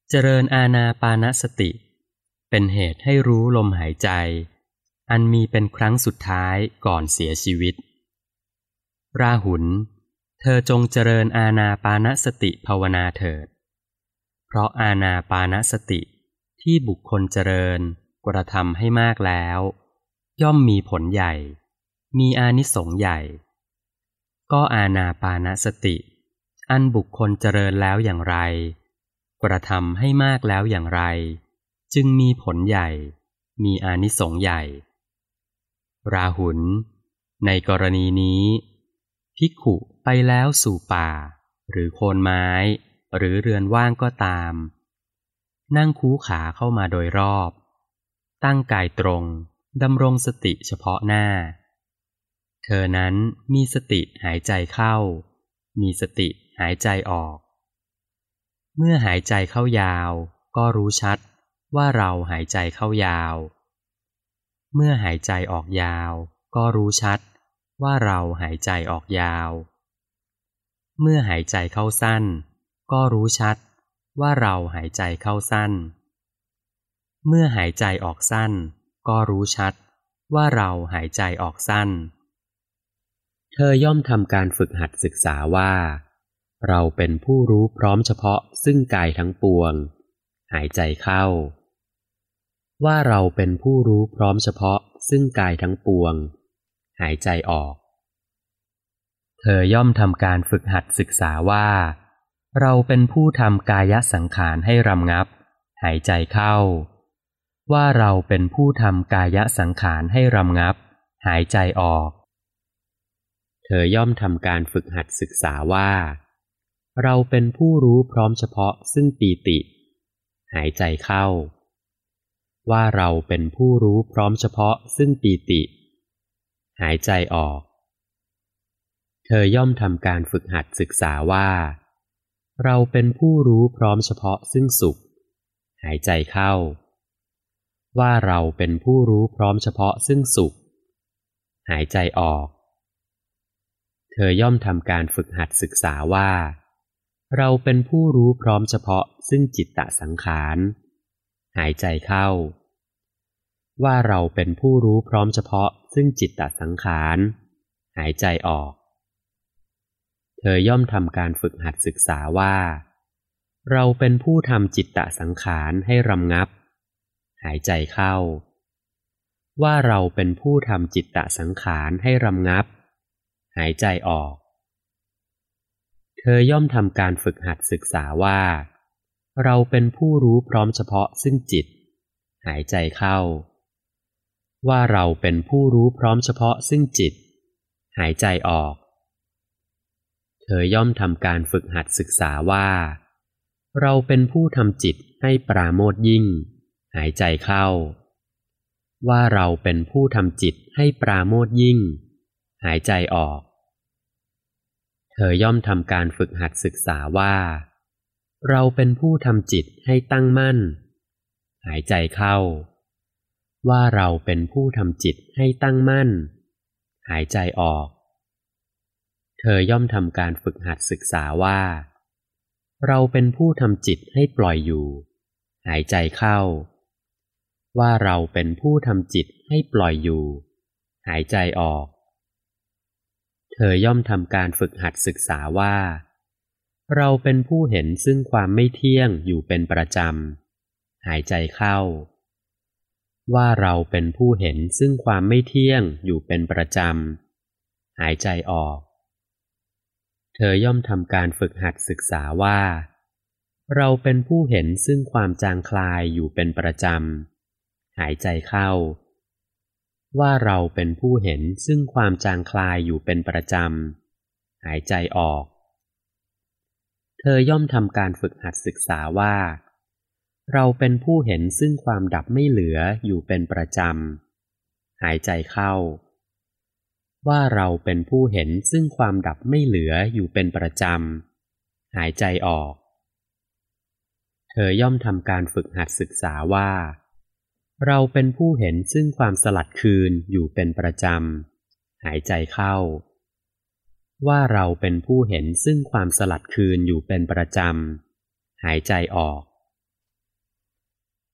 เจริญอานาปานสติเป็นเหตุให้รู้ลมหายใจอันมีเป็นครั้งสุดท้ายก่อนเสียชีวิตราหุลเธอจงเจริญอานาปานสติภาวนาเถิดเพราะอานาปานสติที่บุคคลเจริญกระทำให้มากแล้วย่อมมีผลใหญ่มีอานิสงส์ใหญ่ก็อานาปานสติอันบุคคลเจริญแล้วอย่างไรกระทำให้มากแล้วอย่างไรจึงมีผลใหญ่มีอานิสงส์ใหญ่ราหุลในกรณีนี้ภิกขุไปแล้วสู่ป่าหรือโคนไม้หรือเรือนว่างก็ตามนั่งคูขาเข้ามาโดยรอบตั้งกายตรงดำรงสติเฉพาะหน้าเธอนั้นมีสติหายใจเข้ามีสติหายใจออกเมื่อหายใจเข้ายาวก็รู้ชัดว่าเราหายใจเข้ายาวเมื่อหายใจออกยาวก็รู้ชัดว่าเราหายใจออกยาวเมื่อหายใจเข้าสั้นก็รู้ชัดว่าเราหายใจเข้าสั้นเมื่อหายใจออกสั้นก็รู้ชัดว่าเราหายใจออกสั้นเธอย่อมทำการฝึกหัดศึกษาว่าเราเป็นผู้รู้พร้อมเฉพาะซึ่งกายทั้งปวงหายใจเข้าว่าเราเป็นผู้รู้พร้อมเฉพาะซึ่งกายทั้งปวงหายใจออกเธอย่อมทำการฝึกหัดศึกษาว่าเราเป็นผู้ทำกายสังขารให้รำงับหายใจเข้าว่าเราเป็นผู้ทำกายสังขารให้รำงับหายใจออกเธอย่อมทำการฝึกหัดศึกษาว่าเราเป็นผู้รู้พร้อมเฉพาะซึ่งปีติหายใจเข้าว่าเราเป็นผู้รู้พร้อมเฉพาะซึ่งปีติหายใจออกเธอย่อมทำการฝึกหัดศึกษาว่าเราเป็นผู้รู้พร้อมเฉพาะซึ่งสุขหายใจเข้าว่าเราเป็นผู้รู้พร้อมเฉพาะซึ่งสุขหายใจออกเธอย่อมทำการฝึกหัดศึกษาว่าเราเป็นผู้รู้พร้อมเฉพาะซึ่งจิตตสังขารหายใจเข้าว่าเราเป็นผู้รู้พร้อมเฉพาะซึ่งจิตตสังขารหายใจออกเธอย่อมทำการฝึกหัดศึกษาว่าเราเป็นผู้ทำจิตตสังขารให้รำงับหายใจเข้าว่าเราเป็นผู้ทำจิตตสังขารให้รำงับหายใจออกเธอย่อมทำการฝึกหัดศึกษาว่าเราเป็นผู้รู้พร้อมเฉพาะซึ่งจิตหายใจเข้าว่าเราเป็นผู้รู้พร้อมเฉพาะซึ่งจิตหายใจออกเธอย่อมทำการฝึกหัดศึกษาว่าเราเป็นผู้ทำจิตให้ปราโมทย์ยิ่งหายใจเข้าว่าเราเป็นผู้ทำจิตให้ปราโมทย์ยิ่งหายใจออกเธอย่อมทำการฝึกหัดศึกษาว่าเราเป็นผู้ทำจิตให้ตั้งมั่นหายใจเข้าว่าเราเป็นผู้ทำจิตให้ตั้งมั่นหายใจออกเธอย่อมทำการฝึกหัดศึกษาว่าเราเป็นผู้ทำจิตให้ปล่อยอยู่หายใจเข้าว่าเราเป็นผู้ทำจิตให้ปล่อยอยู่หายใจออกเธอย่อมทำการฝึกหัดศึกษาว่าเราเป็นผู้เห็นซึ่งความไม่เที่ยงอยู่เป็นประจำหายใจเข้าว่าเราเป็นผู้เห็นซึ่งความไม่เที่ยงอยู่เป็นประจำหายใจออกเธอย่อมทำการฝึกหัดศึกษาว่าเราเป็นผู้เห็นซึ่งความจางคลายอยู่เป็นประจำหายใจเข้าว่าเราเป็นผู้เห็นซึ่งความจางคลายอยู่เป็นประจำหายใจออกเธอย่อมทำการฝึกหัดศึกษาว่าเราเป็นผู้เห็นซึ่งความดับไม่เหลืออยู่เป็นประจำหายใจเข้าว่าเราเป็นผู้เห็นซึ่งความดับไม่เหลืออยู่เป็นประจำหายใจออกเธอย่อมทำการฝึกหัดศึกษาว่าเราเป็นผู้เห็นซึ่งความสลัดคืนอยู่เป็นประจำหายใจเข้าว่าเราเป็นผู้เห็นซึ่งความสลัดคืนอยู่เป็นประจำหายใจออก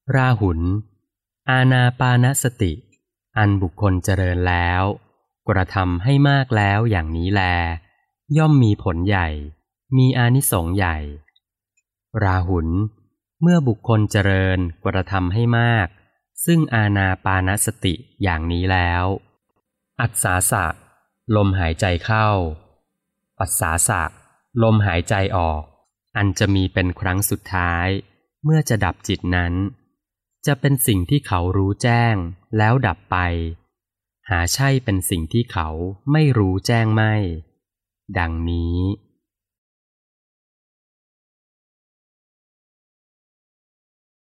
ราหุลอานาปานสติอันบุคคลเจริญแล้วกระทำให้มากแล้วอย่างนี้แลย่อมมีผลใหญ่มีอานิสงส์ใหญ่ราหุลเมื่อบุคคลเจริญกระทำให้มากซึ่งอานาปานสติอย่างนี้แล้วอัสสาสะลมหายใจเข้าปัสสาสะลมหายใจออกอันจะมีเป็นครั้งสุดท้ายเมื่อจะดับจิตนั้นจะเป็นสิ่งที่เขารู้แจ้งแล้วดับไปหาใช่เป็นสิ่งที่เขาไม่รู้แจ้งไม่ดังนี้